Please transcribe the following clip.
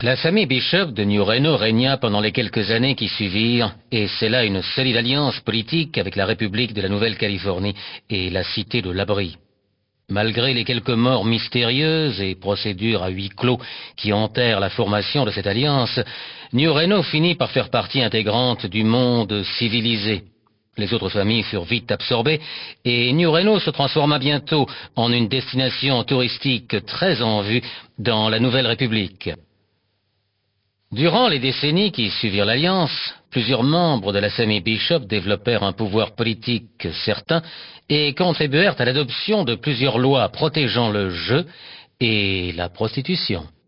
La famille Bishop de New Reno régna pendant les quelques années qui suivirent, et scella une solide alliance politique avec la République de la Nouvelle-Californie et la cité de l'Abri. Malgré les quelques morts mystérieuses et procédures à huis clos qui hantèrent la formation de cette alliance, New Reno finit par faire partie intégrante du monde civilisé. Les autres familles furent vite absorbées et New Reno se transforma bientôt en une destination touristique très en vue dans la Nouvelle République. Durant les décennies qui suivirent l'Alliance, plusieurs membres de la famille Bishop développèrent un pouvoir politique certain et contribuèrent à l'adoption de plusieurs lois protégeant le jeu et la prostitution.